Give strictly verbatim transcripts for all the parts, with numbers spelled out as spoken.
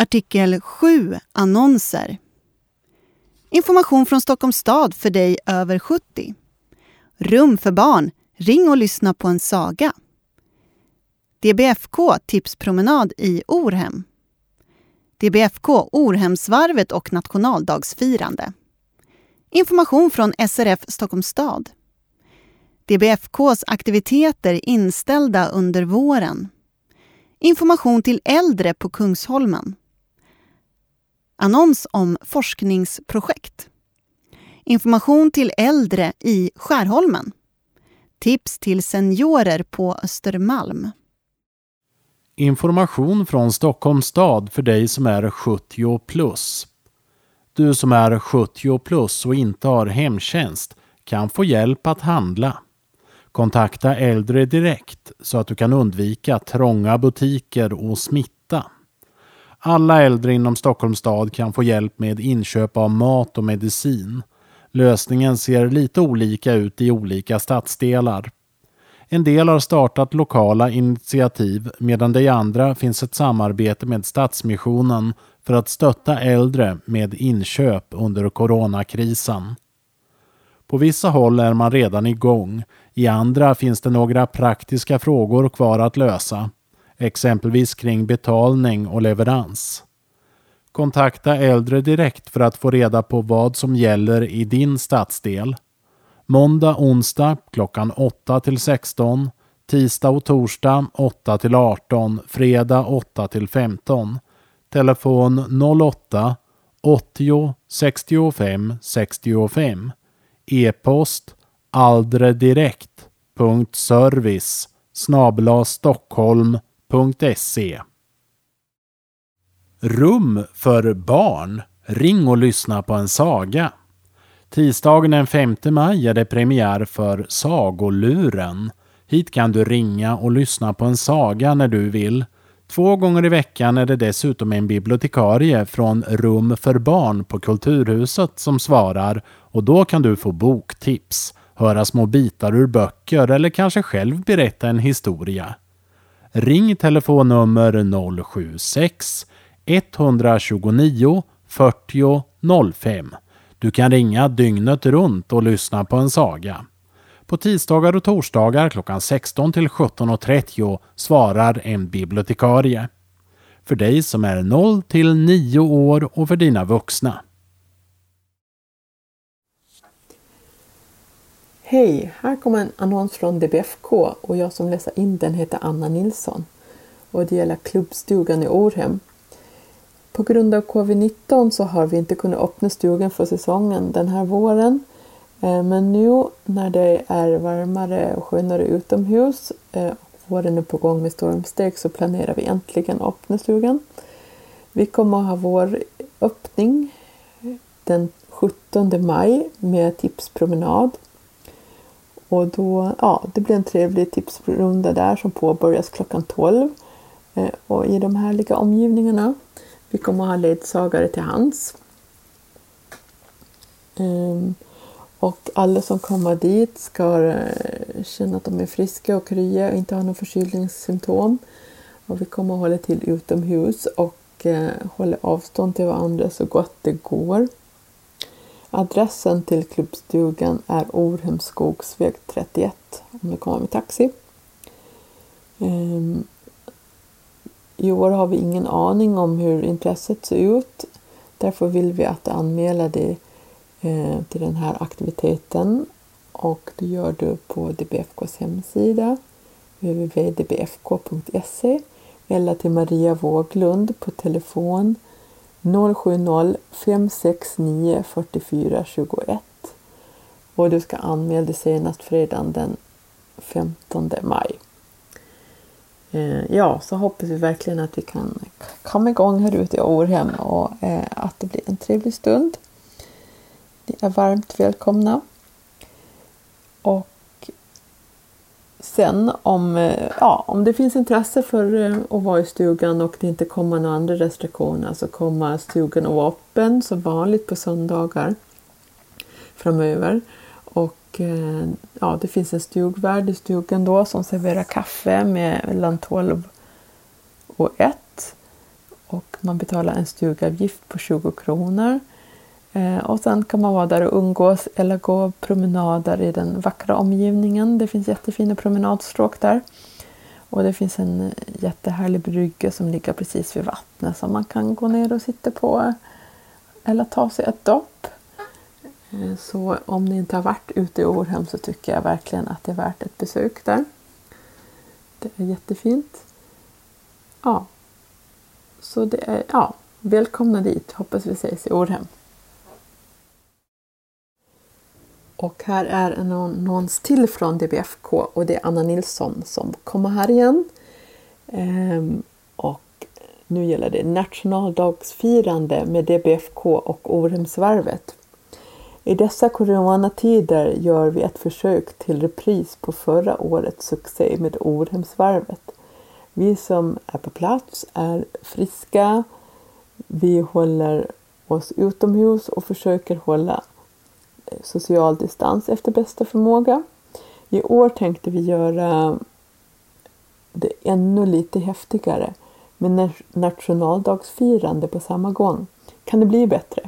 Artikel sju. Annonser. Information från Stockholms stad för dig över sjuttio. Rum för barn. Ring och lyssna på en saga. D B F K tipspromenad i Orhem. D B F K Orhemsvarvet och nationaldagsfirande. Information från S R F Stockholms stad. D B F K:s aktiviteter inställda under våren. Information till äldre på Kungsholmen. Annons om forskningsprojekt. Information till äldre i Skärholmen. Tips till seniorer på Östermalm. Information från Stockholms stad för dig som är sjuttio plus. Du som är sjuttio plus och inte har hemtjänst kan få hjälp att handla. Kontakta äldre direkt så att du kan undvika trånga butiker och smitta. Alla äldre inom Stockholms stad kan få hjälp med inköp av mat och medicin. Lösningen ser lite olika ut i olika stadsdelar. En del har startat lokala initiativ medan det i andra finns ett samarbete med Stadsmissionen för att stötta äldre med inköp under coronakrisen. På vissa håll är man redan igång, i andra finns det några praktiska frågor kvar att lösa, exempelvis kring betalning och leverans. Kontakta äldre direkt för att få reda på vad som gäller i din stadsdel. Måndag, onsdag klockan åtta till sexton, tisdag och torsdag åtta till arton, fredag åtta till femton. Telefon noll åtta åttio sextiofem sextiofem. E-post aldredirekt.service snabel-a stockholm punkt se. Rum för barn. Ring och lyssna på en saga. Tisdagen den femte maj är det premiär för Sagoluren. Hit kan du ringa och lyssna på en saga när du vill. Två gånger i veckan är det dessutom en bibliotekarie från Rum för barn på Kulturhuset som svarar, och då kan du få boktips, höra små bitar ur böcker eller kanske själv berätta en historia. Ring telefonnummer noll sju sex ett två nio fyrtio noll fem. Du kan ringa dygnet runt och lyssna på en saga. På tisdagar och torsdagar klockan sexton till sjutton och trettio svarar en bibliotekarie. För dig som är noll till nio år och för dina vuxna. Hej, här kommer en annons från D B F K och jag som läser in den heter Anna Nilsson. Och det gäller klubbstugan i Orhem. På grund av covid nitton så har vi inte kunnat öppna stugan för säsongen den här våren. Men nu när det är varmare och skönare utomhus och våren är på gång med stormsteg så planerar vi äntligen öppna stugan. Vi kommer att ha vår öppning den sjuttonde maj med tipspromenad. Och då, ja, det blir en trevlig tipsrunda där som påbörjas klockan tolv. Och i de härliga omgivningarna. Vi kommer att ha ledsagare till hands. Um, och alla som kommer dit ska känna att de är friska och krya och inte har några förkylningssymptom. Och vi kommer att hålla till utomhus och uh, hålla avstånd till varandra så gott det går. Adressen till klubbstugan är Orhemskogsväg trettioett om du kommer med taxi. Um, I år har vi ingen aning om hur intresset ser ut. Därför vill vi att du anmäler dig eh, till den här aktiviteten. Och det gör du på D B F K:s hemsida w w w punkt d b f k punkt se eller till Maria Våglund på telefon noll sju noll fem sex nio fyra fyra två ett. Och du ska anmäla dig senast fredagen den femtonde maj. Ja, så hoppas vi verkligen att vi kan komma igång här ute i Orhem och eh, att det blir en trevlig stund. Ni är varmt välkomna. Och sen om, eh, ja, om det finns intresse för eh, att vara i stugan och det inte kommer några andra restriktioner så kommer stugan att vara öppen som vanligt på söndagar framöver. Och ja, det finns en stugvärd i stugan då som serverar kaffe mellan tolv och ett. och man betalar en stugavgift på tjugo kronor. Eh, och sen kan man vara där och umgås eller gå promenader i den vackra omgivningen. Det finns jättefina promenadstråk där. Och det finns en jättehärlig brygga som ligger precis vid vattnet som man kan gå ner och sitta på eller ta sig ett dopp. Eh, så om ni inte har varit ute i Orhem så tycker jag verkligen att det är värt ett besök där. Det är jättefint. Ja. Så det är, ja, välkomna dit. Hoppas vi ses i Orhem. Och här är en annons till från D B F K och det är Anna Nilsson som kommer här igen. Ehm, och nu gäller det nationaldagsfirande med D B F K och Orhemsvarvet. I dessa coronatider gör vi ett försök till repris på förra årets succé med Orhemsvarvet. Vi som är på plats är friska, vi håller oss utomhus och försöker hålla social distans efter bästa förmåga. I år tänkte vi göra det ännu lite häftigare med nationaldagsfirande på samma gång. Kan det bli bättre?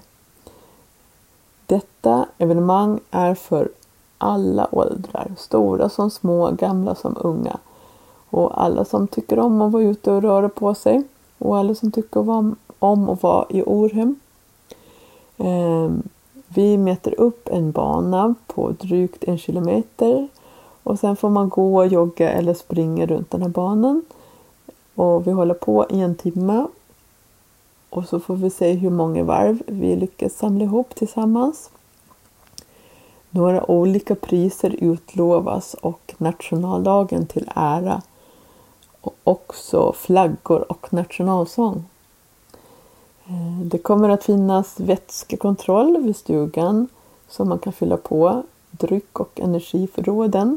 Detta evenemang är för alla åldrar, stora som små, gamla som unga. Och alla som tycker om att vara ute och röra på sig. Och alla som tycker om att vara i Orhem. Ehm, vi mäter upp en bana på drygt en kilometer. Och sen får man gå, jogga eller springa runt den här banan. Och vi håller på i en timme. Och så får vi se hur många varv vi lyckas samla ihop tillsammans. Några olika priser utlovas och nationaldagen till ära. Och också flaggor och nationalsång. Det kommer att finnas vätskekontroll vid stugan så man kan fylla på dryck- och energiförråden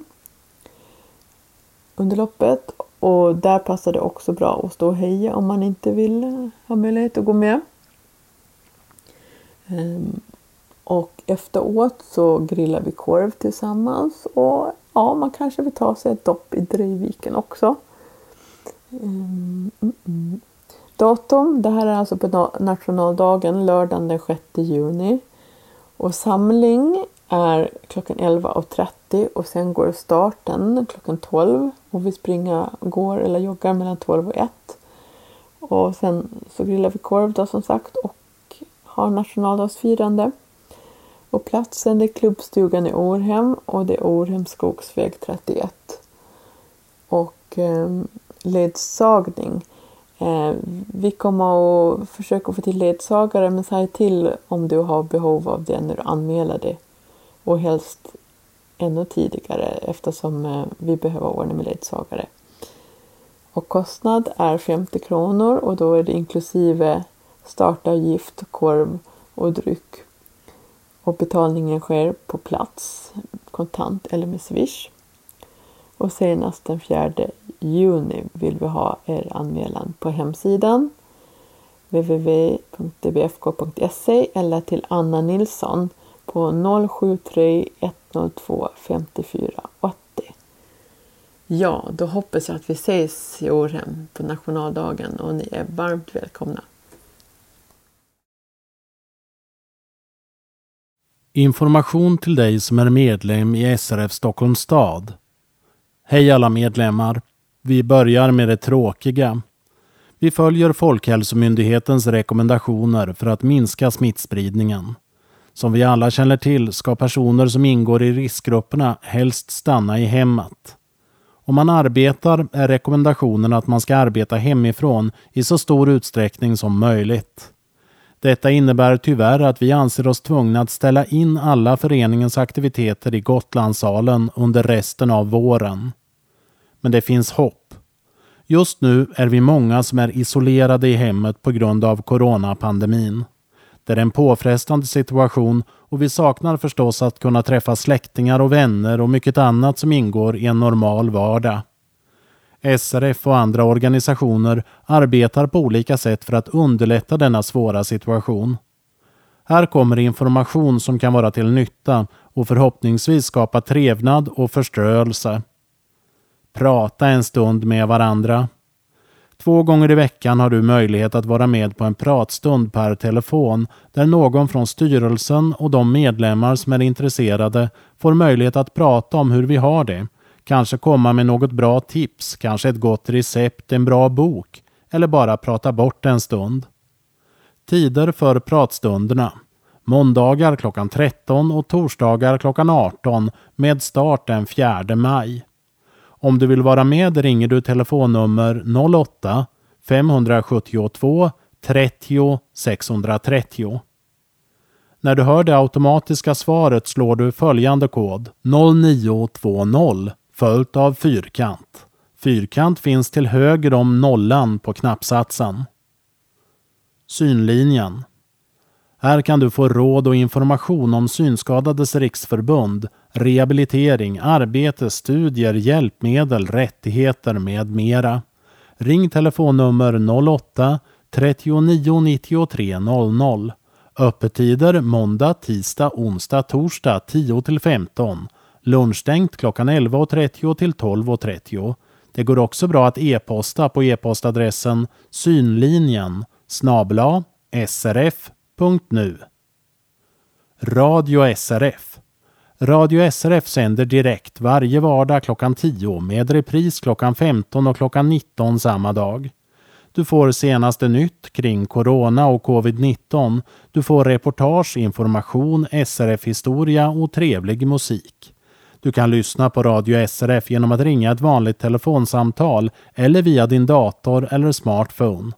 under loppet. Och där passar det också bra att stå och heja om man inte vill ha möjlighet att gå med. Och efteråt så grillar vi korv tillsammans. Och ja, man kanske vill ta sig ett dopp i Drejviken också. Mm, mm, mm. Datum, det här är alltså på nationaldagen, lördagen den sjätte juni. Och samling är klockan elva och trettio och sen går starten klockan tolv. Och vi springer, går eller joggar mellan tolv och ett. Och sen så grillar vi korv då som sagt och har nationaldagsfirande. Och platsen är klubbstugan i Orhem och det är Orhem skogsväg trettioett. Och eh, ledsagning. Eh, vi kommer att försöka få till ledsagare, men säg till om du har behov av det när du anmäler det. Och helst ännu tidigare eftersom eh, vi behöver ordna med ledsagare. Och kostnad är femtio kronor och då är det inklusive startavgift, korv och dryck. Och betalningen sker på plats, kontant eller med Swish. Och senast den fjärde juni vill vi ha er anmälan på hemsidan w w w punkt d b f k punkt s e eller till Anna Nilsson på noll sju tre ett noll två fem fyra åtta. Ja, då hoppas jag att vi ses i Orhem på nationaldagen och ni är varmt välkomna. Information till dig som är medlem i S R F Stockholms stad. Hej alla medlemmar. Vi börjar med det tråkiga. Vi följer Folkhälsomyndighetens rekommendationer för att minska smittspridningen. Som vi alla känner till ska personer som ingår i riskgrupperna helst stanna i hemmet. Om man arbetar är rekommendationen att man ska arbeta hemifrån i så stor utsträckning som möjligt. Detta innebär tyvärr att vi anser oss tvungna att ställa in alla föreningens aktiviteter i Gotlandssalen under resten av våren. Men det finns hopp. Just nu är vi många som är isolerade i hemmet på grund av coronapandemin. Det är en påfrestande situation och vi saknar förstås att kunna träffa släktingar och vänner och mycket annat som ingår i en normal vardag. S R F och andra organisationer arbetar på olika sätt för att underlätta denna svåra situation. Här kommer information som kan vara till nytta och förhoppningsvis skapa trevnad och förströelse. Prata en stund med varandra. Två gånger i veckan har du möjlighet att vara med på en pratstund per telefon där någon från styrelsen och de medlemmar som är intresserade får möjlighet att prata om hur vi har det. Kanske komma med något bra tips, kanske ett gott recept, en bra bok eller bara prata bort en stund. Tider för pratstunderna. Måndagar klockan tretton och torsdagar klockan arton med start den fjärde maj. Om du vill vara med ringer du telefonnummer noll åtta fem sju två trettio sexhundratrettio. När du hör det automatiska svaret slår du följande kod noll nio två noll följt av fyrkant. Fyrkant finns till höger om nollan på knappsatsen. Synlinjen. Här kan du få råd och information om Synskadades riksförbund, rehabilitering, arbete, studier, hjälpmedel, rättigheter med mera. Ring telefonnummer noll åtta trettionio nittiotre noll noll. Öppettider måndag, tisdag, onsdag, torsdag tio till femton. Lunchstängt klockan elva trettio till tolv trettio. Det går också bra att e-posta på e-postadressen synlinjen snabel-a srf punkt nu. Radio S R F. Radio S R F sänder direkt varje vardag klockan tio med repris klockan femton och klockan nitton samma dag. Du får senaste nytt kring corona och covid nitton. Du får reportage, information, S R F-historia och trevlig musik. Du kan lyssna på Radio S R F genom att ringa ett vanligt telefonsamtal eller via din dator eller smartphone.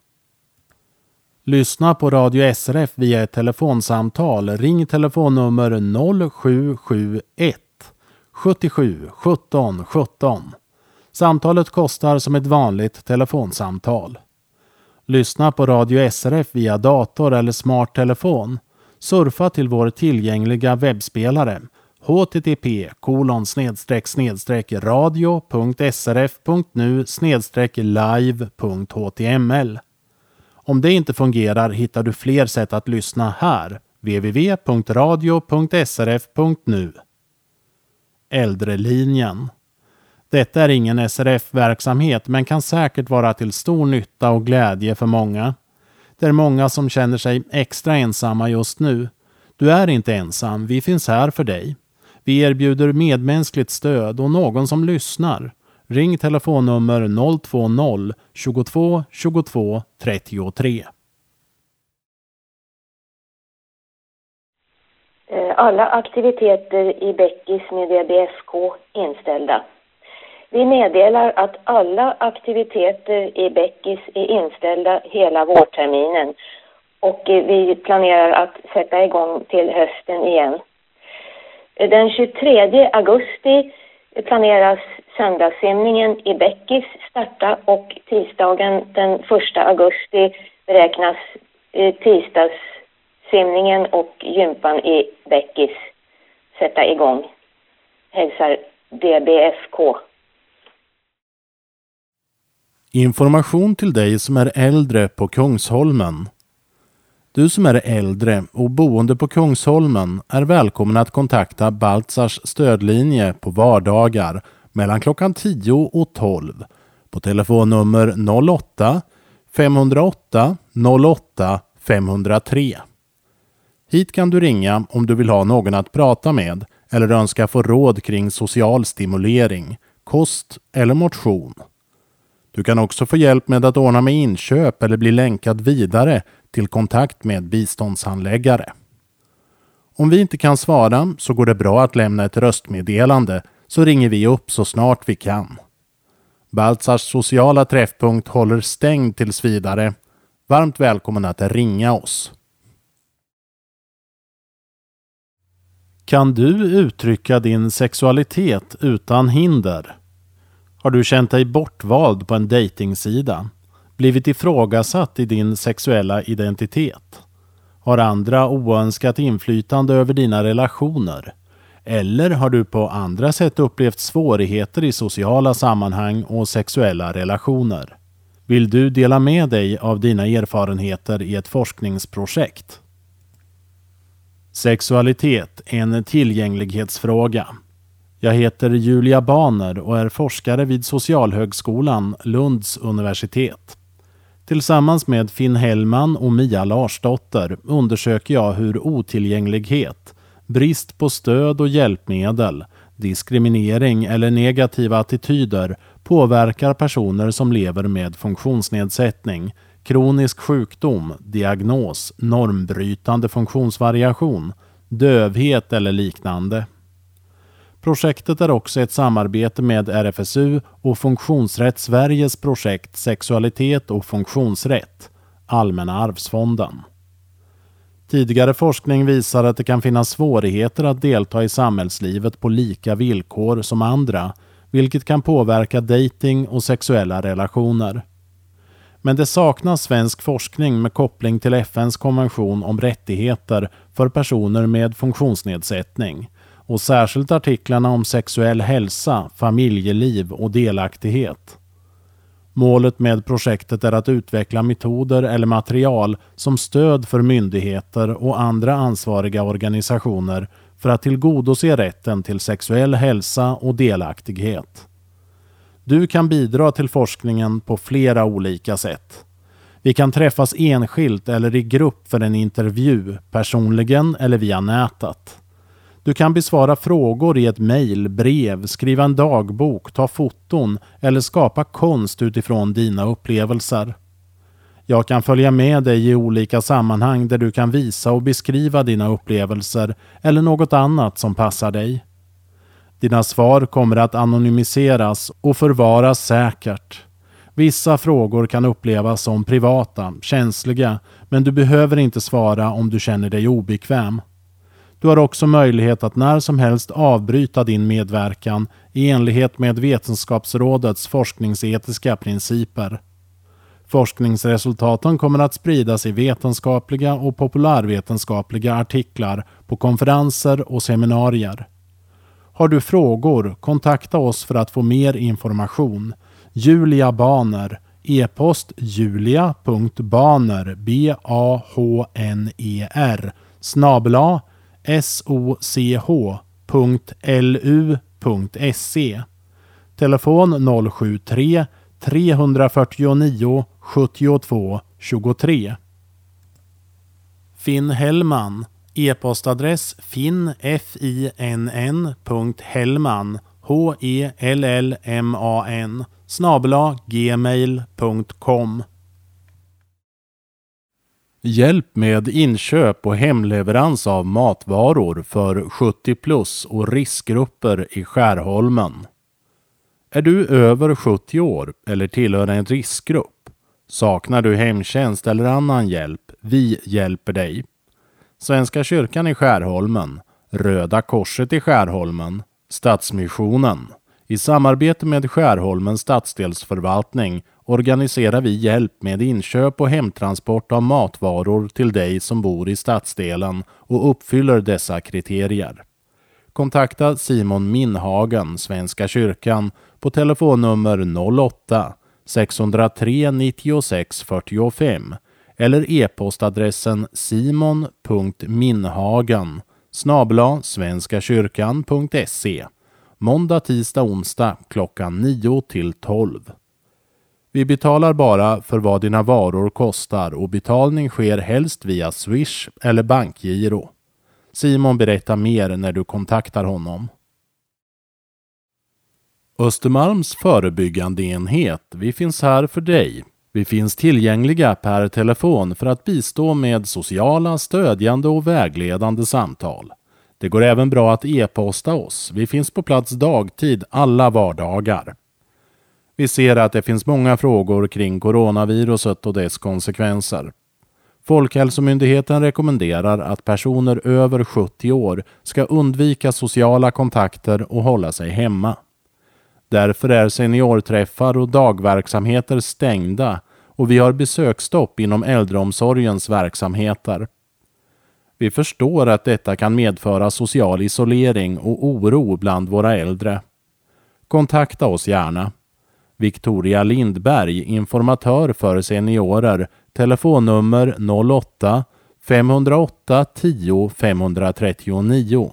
Lyssna på Radio S R F via ett telefonsamtal. Ring telefonnummer noll sju sju ett sjuttiosju sjutton sjutton. Samtalet kostar som ett vanligt telefonsamtal. Lyssna på Radio S R F via dator eller smarttelefon. Surfa till vår tillgängliga webbspelare h t t p kolon snedstreck snedstreck radio punkt s r f punkt nu snedstreck live punkt h t m l. Om det inte fungerar hittar du fler sätt att lyssna här. w w w punkt radio punkt s r f punkt nu. Äldrelinjen. Detta är ingen S R F-verksamhet men kan säkert vara till stor nytta och glädje för många. Det är många som känner sig extra ensamma just nu. Du är inte ensam, vi finns här för dig. Vi erbjuder medmänskligt stöd och någon som lyssnar. Ring telefonnummer noll två noll tjugotvå tjugotvå trettiotre. Alla aktiviteter i Bäckis med D B F K inställda. Vi meddelar att alla aktiviteter i Bäckis är inställda hela vårterminen och vi planerar att sätta igång till hösten igen. Den tjugotredje augusti planeras söndagssimningen i Bäckis starta och tisdagen den första augusti beräknas tisdagssimningen och gympan i Bäckis sätta igång. Hälsar D B F K. Information till dig som är äldre på Kungsholmen. Du som är äldre och boende på Kungsholmen är välkommen att kontakta Baltzars stödlinje på vardagar mellan klockan tio och tolv på telefonnummer noll åtta fem noll åtta noll åtta fem noll tre. Hit kan du ringa om du vill ha någon att prata med eller önska få råd kring social stimulering, kost eller motion. Du kan också få hjälp med att ordna med inköp eller bli länkad vidare till kontakt med biståndshandläggare. Om vi inte kan svara så går det bra att lämna ett röstmeddelande så ringer vi upp så snart vi kan. Baltzars sociala träffpunkt håller stängd tills vidare. Varmt välkommen att ringa oss. Kan du uttrycka din sexualitet utan hinder? Har du känt dig bortvald på en dejtingsida? Blivit ifrågasatt i din sexuella identitet? Har andra oönskat inflytande över dina relationer? Eller har du på andra sätt upplevt svårigheter i sociala sammanhang och sexuella relationer? Vill du dela med dig av dina erfarenheter i ett forskningsprojekt? Sexualitet är en tillgänglighetsfråga. Jag heter Julia Baner och är forskare vid Socialhögskolan, Lunds universitet. Tillsammans med Finn Hellman och Mia Larsdotter undersöker jag hur otillgänglighet, brist på stöd och hjälpmedel, diskriminering eller negativa attityder påverkar personer som lever med funktionsnedsättning, kronisk sjukdom, diagnos, normbrytande funktionsvariation, dövhet eller liknande. Projektet är också ett samarbete med R F S U och Funktionsrätt Sveriges projekt Sexualitet och funktionsrätt, Allmänna arvsfonden. Tidigare forskning visar att det kan finnas svårigheter att delta i samhällslivet på lika villkor som andra, vilket kan påverka dating och sexuella relationer. Men det saknas svensk forskning med koppling till F N:s konvention om rättigheter för personer med funktionsnedsättning och särskilt artiklarna om sexuell hälsa, familjeliv och delaktighet. Målet med projektet är att utveckla metoder eller material som stöd för myndigheter och andra ansvariga organisationer för att tillgodose rätten till sexuell hälsa och delaktighet. Du kan bidra till forskningen på flera olika sätt. Vi kan träffas enskilt eller i grupp för en intervju, personligen eller via nätet. Du kan besvara frågor i ett mejl, brev, skriva en dagbok, ta foton eller skapa konst utifrån dina upplevelser. Jag kan följa med dig i olika sammanhang där du kan visa och beskriva dina upplevelser eller något annat som passar dig. Dina svar kommer att anonymiseras och förvaras säkert. Vissa frågor kan upplevas som privata, känsliga, men du behöver inte svara om du känner dig obekväm. Du har också möjlighet att när som helst avbryta din medverkan i enlighet med Vetenskapsrådets forskningsetiska principer. Forskningsresultaten kommer att spridas i vetenskapliga och populärvetenskapliga artiklar på konferenser och seminarier. Har du frågor, kontakta oss för att få mer information. Julia Bahner, e-post julia punkt bahner, B A H N E R, snabel-a soch punkt lu punkt se. Telefon noll sju tre, tre fyra nio, sju två två tre. Finn Hellman, e-postadress finn, f i n n, punkt hellman, h e l l m a n, snabel-a gmail punkt com. Hjälp med inköp och hemleverans av matvaror för sjuttio plus och riskgrupper i Skärholmen. Är du över sjuttio år eller tillhör en riskgrupp? Saknar du hemtjänst eller annan hjälp? Vi hjälper dig. Svenska kyrkan i Skärholmen, Röda korset i Skärholmen, Stadsmissionen. I samarbete med Skärholmens stadsdelsförvaltning organiserar vi hjälp med inköp och hemtransport av matvaror till dig som bor i stadsdelen och uppfyller dessa kriterier. Kontakta Simon Minhagen, Svenska kyrkan, på telefonnummer noll åtta, sex noll tre, nio sex fyra fem eller e-postadressen simon punkt minhagen snabel-a svenskakyrkan punkt se. Måndag, tisdag, onsdag klockan nio till tolv. Vi betalar bara för vad dina varor kostar och betalning sker helst via Swish eller bankgiro. Simon berättar mer när du kontaktar honom. Östermalms förebyggande enhet. Vi finns här för dig. Vi finns tillgängliga per telefon för att bistå med sociala, stödjande och vägledande samtal. Det går även bra att e-posta oss. Vi finns på plats dagtid alla vardagar. Vi ser att det finns många frågor kring coronaviruset och dess konsekvenser. Folkhälsomyndigheten rekommenderar att personer över sjuttio år ska undvika sociala kontakter och hålla sig hemma. Därför är seniorträffar och dagverksamheter stängda och vi har besöksstopp inom äldreomsorgens verksamheter. Vi förstår att detta kan medföra social isolering och oro bland våra äldre. Kontakta oss gärna. Victoria Lindberg, informatör för seniorer, telefonnummer noll åtta, fem noll åtta, tio, fem tre nio.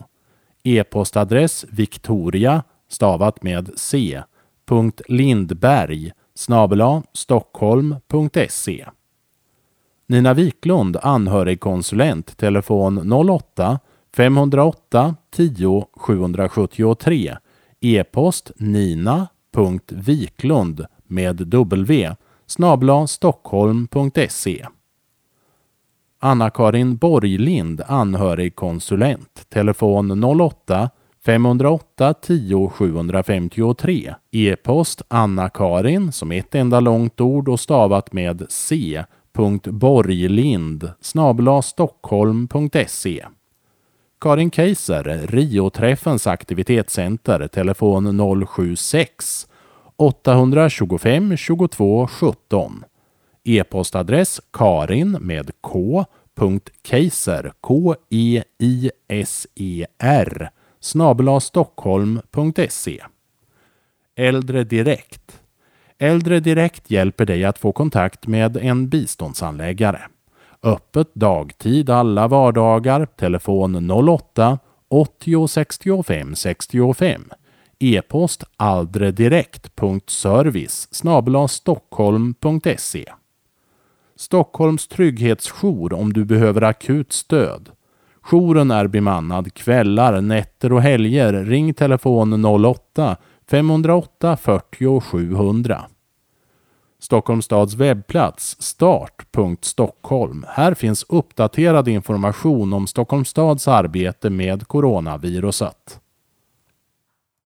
E-postadress victoria, stavat med c, punkt lindberg, snabel-a stockholm punkt se. Nina Wiklund, anhörigkonsulent, telefon noll åtta fem noll åtta tio sju sju tre, e-post nina punkt wiklund med w snabel-a stockholm punkt se. Anna-Karin Borglind, anhörigkonsulent, telefon noll åtta fem noll åtta tio sju fem tre, e-post Anna-Karin som ett enda långt ord och stavat med c punkt borglind snabel-a stockholm punkt se. Karin Keiser, Rio-träffens aktivitetscenter, telefon noll sju sex åtta två fem tjugotvå sjutton, e-postadress karin med k punkt keiser k e i s e r snabel-a stockholm punkt se. Äldre Direkt. Äldre Direkt hjälper dig att få kontakt med en biståndsanläggare. Öppet dagtid alla vardagar, telefon noll åtta åttio sextiofem sextiofem, e-post aldredirekt punkt service snabel-a stockholm punkt se. Stockholms trygghetsjour om du behöver akut stöd. Jouren är bemannad kvällar, nätter och helger. Ring telefon noll åtta fem noll åtta fyrtio sjuhundra. Stockholms stads webbplats start punkt stockholm. Här finns uppdaterad information om Stockholms stads arbete med coronaviruset.